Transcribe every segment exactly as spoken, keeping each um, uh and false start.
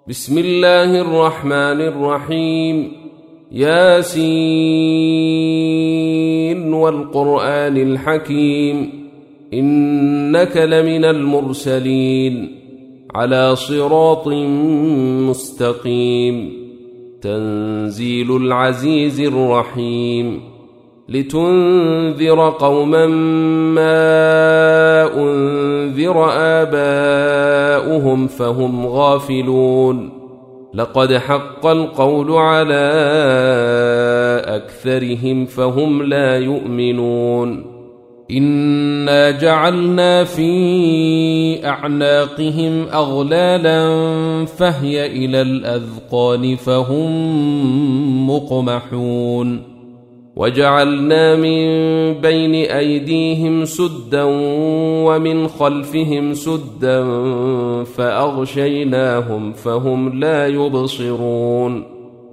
بسم الله الرحمن الرحيم. ياسين والقرآن الحكيم إنك لمن المرسلين على صراط مستقيم. تنزيل العزيز الرحيم لتنذر قوما ما أنذر آباؤهم فهم غافلون. لقد حق القول على أكثرهم فهم لا يؤمنون. إنا جعلنا في أعناقهم أغلالا فهي إلى الأذقان فهم مقمحون. وجعلنا من بين أيديهم سدا ومن خلفهم سدا فأغشيناهم فهم لا يبصرون.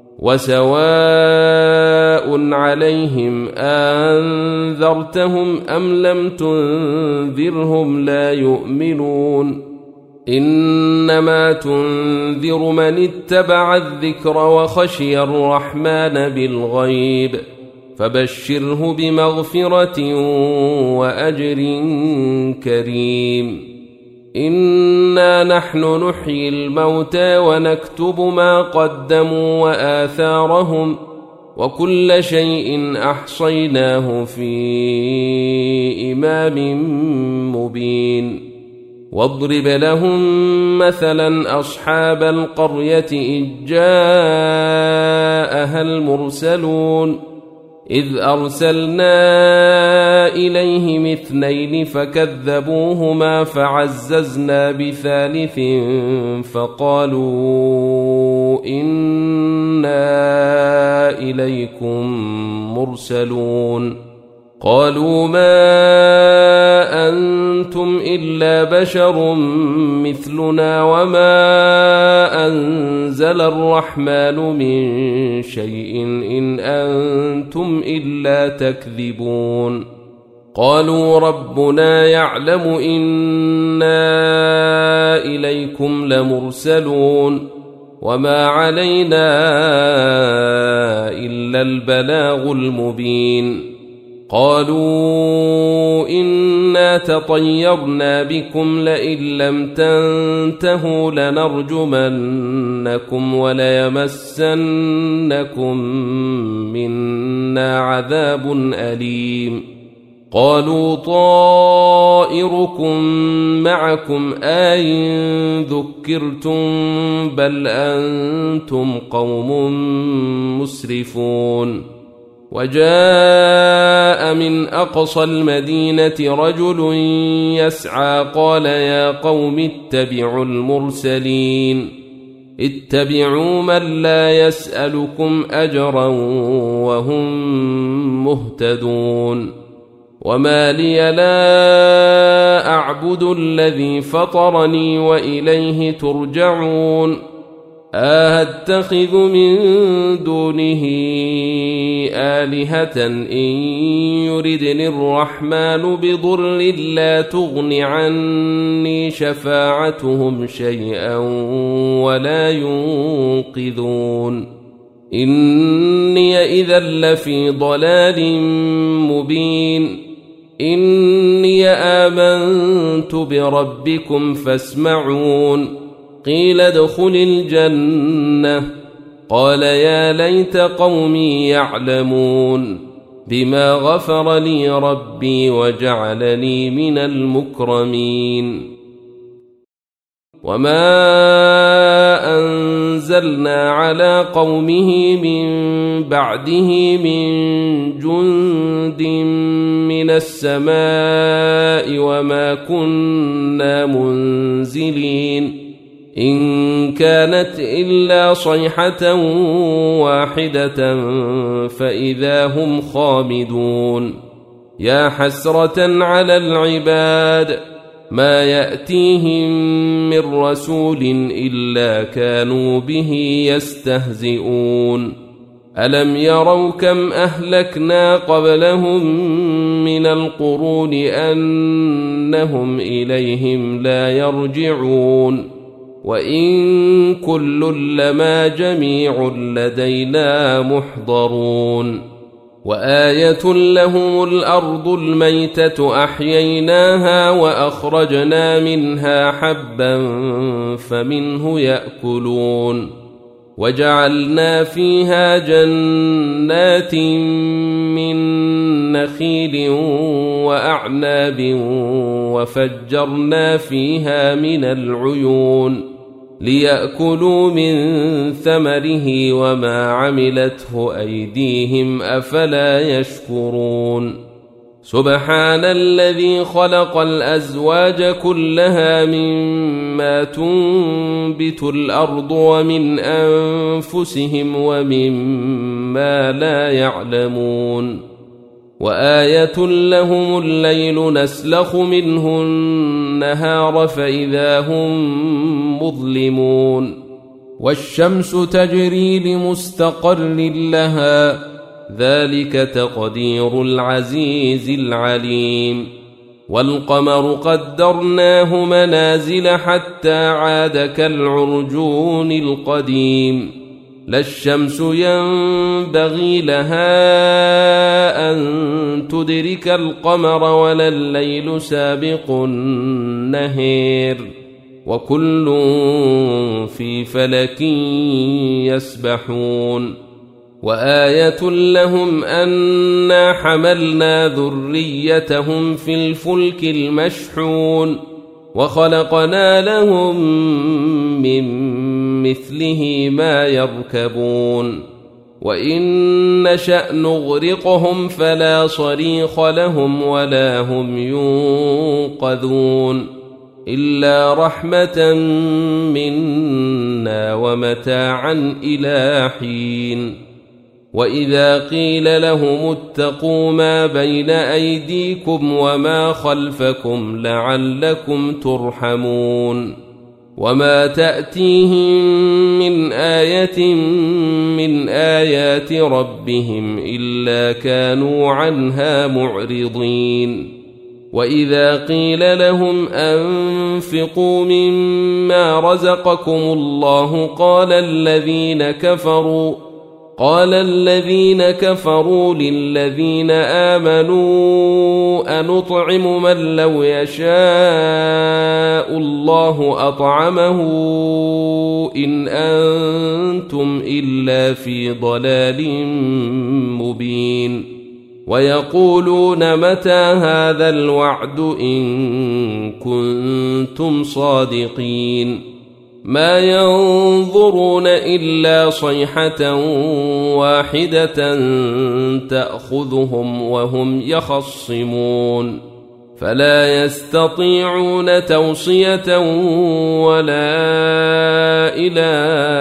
وسواء عليهم أنذرتهم أم لم تنذرهم لا يؤمنون. إنما تنذر من اتبع الذكر وخشي الرحمن بالغيب فبشره بمغفرة وأجر كريم. إنا نحن نحيي الموتى ونكتب ما قدموا وآثارهم وكل شيء أحصيناه في إمام مبين. واضرب لهم مثلا أصحاب القرية إذ جاءها المرسلون إذ أرسلنا إليهم اثنين فكذبوهما فعززنا بثالث فقالوا إنا إليكم مرسلون. قالوا ما أنتم إلا بشر مثلنا وما أنزل الرحمن من شيء إن أنتم إلا تكذبون. قالوا ربنا يعلم إنا إليكم لمرسلون وما علينا إلا البلاغ المبين. قالوا إنا تطيرنا بكم لئن لم تنتهوا لنرجمنكم وليمسنكم منا عذاب أليم. قالوا طائركم معكم أئن ذكرتم بل أنتم قوم مسرفون. وجاء من أقصى المدينة رجل يسعى قال يا قوم اتبعوا المرسلين اتبعوا من لا يسألكم أجرا وهم مهتدون. وما لي لا أعبد الذي فطرني وإليه ترجعون. أأتخذ من دونه آلهة إن يردني الرحمن بضر لا تغن عني شفاعتهم شيئا ولا ينقذون. إني إذا لفي ضلال مبين. إني آمنت بربكم فاسمعون. قيل ادخل الجنة قال يا ليت قومي يعلمون بما غفر لي ربي وجعلني من المكرمين. وما أنزلنا على قومه من بعده من جند من السماء وما كنا منزلين. إن كانت إلا صيحة واحدة فإذا هم خامدون. يا حسرة على العباد ما يأتيهم من رسول إلا كانوا به يستهزئون. ألم يروا كم أهلكنا قبلهم من القرون أنهم إليهم لا يرجعون. وإن كل لما جميع لدينا محضرون وآية لهم الأرض الميتة أحييناها وأخرجنا منها حبا فمنه يأكلون وجعلنا فيها جنات من نخيل وأعناب وفجرنا فيها من العيون ليأكلوا من ثمره وما عملته أيديهم أفلا يشكرون سبحان الذي خلق الأزواج كلها مما تنبت الأرض ومن أنفسهم ومما لا يعلمون وآية لهم الليل نسلخ منه النهار فإذا هم مظلمون والشمس تجري لمستقر لها ذلك تقدير العزيز العليم والقمر قدرناه منازل حتى عاد كالعرجون القديم لا الشمس ينبغي لها أن تدرك القمر ولا الليل سابق النهار وكل في فلك يسبحون وآية لهم أنا حملنا ذريتهم في الفلك المشحون وخلقنا لهم من مثله ما يركبون وإن نشأ نغرقهم فلا صريخ لهم ولا هم ينقذون إلا رحمة منا ومتاعا إلى حين وإذا قيل لهم اتقوا ما بين أيديكم وما خلفكم لعلكم ترحمون وما تأتيهم من آية من آيات ربهم إلا كانوا عنها معرضين وإذا قيل لهم أنفقوا مما رزقكم الله قال الذين كفروا قال الذين كفروا للذين آمنوا أنطعم من لو يشاء الله أطعمه إن أنتم إلا في ضلال مبين ويقولون متى هذا الوعد إن كنتم صادقين ما ينظرون إلا صيحة واحدة تأخذهم وهم يخصمون فلا يستطيعون توصية ولا إلى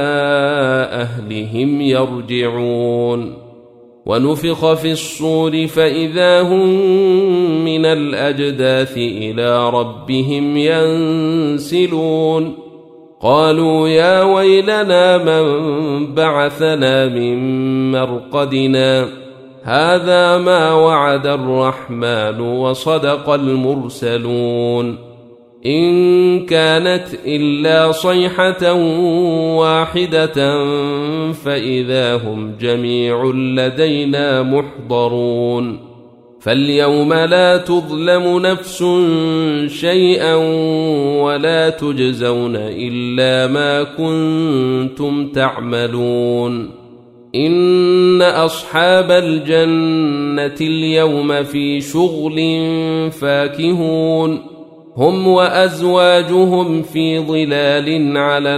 أهلهم يرجعون ونفخ في الصور فإذا هم من الأجداث إلى ربهم ينسلون قالوا يا ويلنا من بعثنا من مرقدنا هذا ما وعد الرحمن وصدق المرسلون إن كانت إلا صيحة واحدة فإذا هم جميع لدينا محضرون فاليوم لا تظلم نفس شيئا ولا تجزون إلا ما كنتم تعملون إن أصحاب الجنة اليوم في شغل فاكهون هم وأزواجهم في ظلال على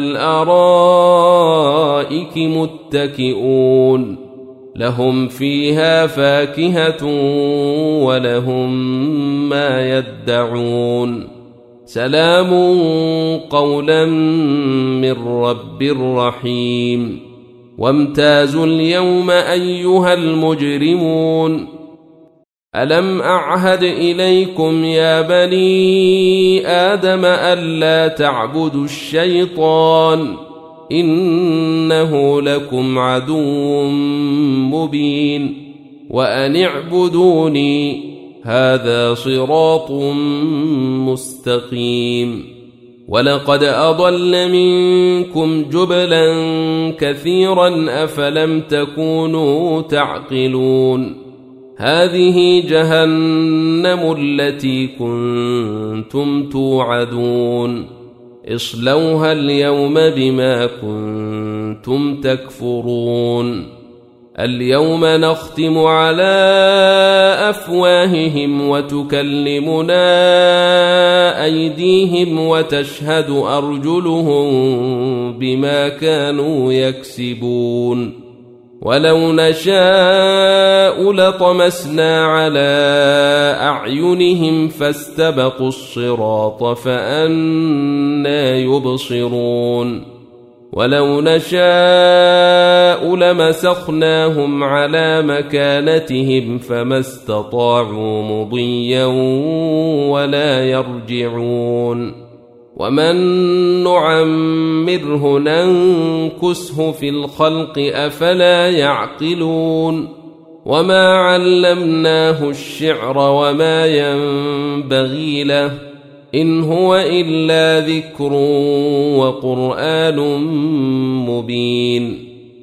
الأرائك متكئون لهم فيها فاكهة ولهم ما يدعون سلام قولا من رب رحيم وامتازوا اليوم أيها المجرمون ألم أعهد إليكم يا بني آدم ألا تعبدوا الشيطان إنه لكم عدو مبين وأن اعبدوني هذا صراط مستقيم ولقد أضل منكم جبلا كثيرا أفلم تكونوا تعقلون هذه جهنم التي كنتم توعدون اصلوها اليوم بما كنتم تكفرون اليوم نختم على أفواههم وتكلمنا أيديهم وتشهد أرجلهم بما كانوا يكسبون ولو نشاء لطمسنا على أعينهم فاستبقوا الصراط فأنى يبصرون ولو نشاء لمسخناهم على مكانتهم فما استطاعوا مضيا ولا يرجعون ومن نعمره ننكسه في الخلق أفلا يعقلون وما علمناه الشعر وما ينبغي له إن هو إلا ذكر وقرآن مبين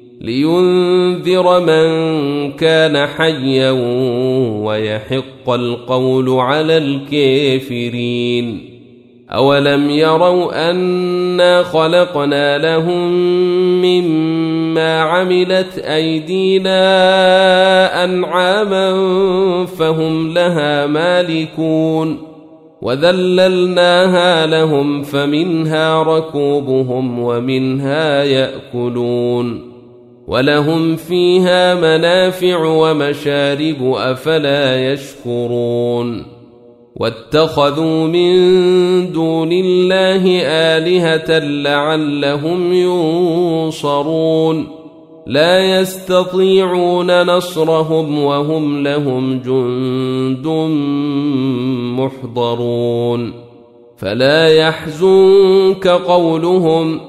لينذر من كان حيا ويحق القول على الكافرين أولم يروا أنا خلقنا لهم مما عملت أيدينا أنعاما فهم لها مالكون وذللناها لهم فمنها ركوبهم ومنها يأكلون ولهم فيها منافع ومشارب أفلا يشكرون واتخذوا من دون الله آلهة لعلهم ينصرون لا يستطيعون نصرهم وهم لهم جند محضرون فلا يحزنك قولهم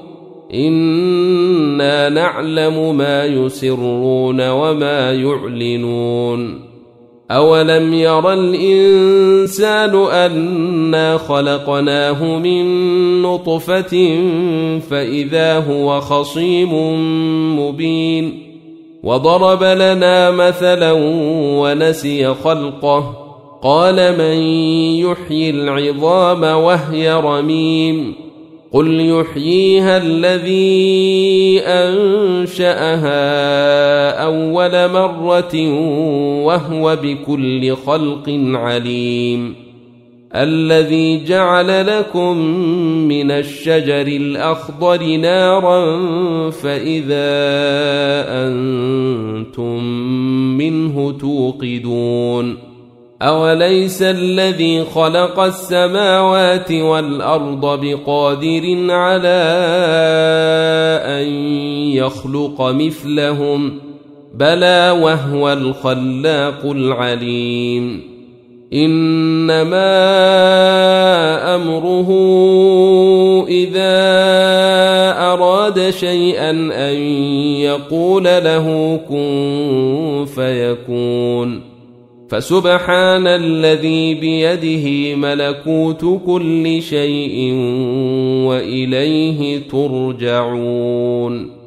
إنا نعلم ما يسرون وما يعلنون أولم ير الإنسان أنا خلقناه من نطفة فإذا هو خصيم مبين وضرب لنا مثلا ونسي خلقه قال من يحيي العظام وهي رميم قل يحييها الذي أنشأها أول مرة وهو بكل خلق عليم الذي جعل لكم من الشجر الأخضر نارا فإذا أنتم منه توقدون أوليس الذي خلق السماوات والأرض بقادر على أن يخلق مثلهم بلى وهو الخلاق العليم إنما أمره إذا أراد شيئا أن يقول له كن فيكون فسبحان الذي بيده ملكوت كل شيء وإليه ترجعون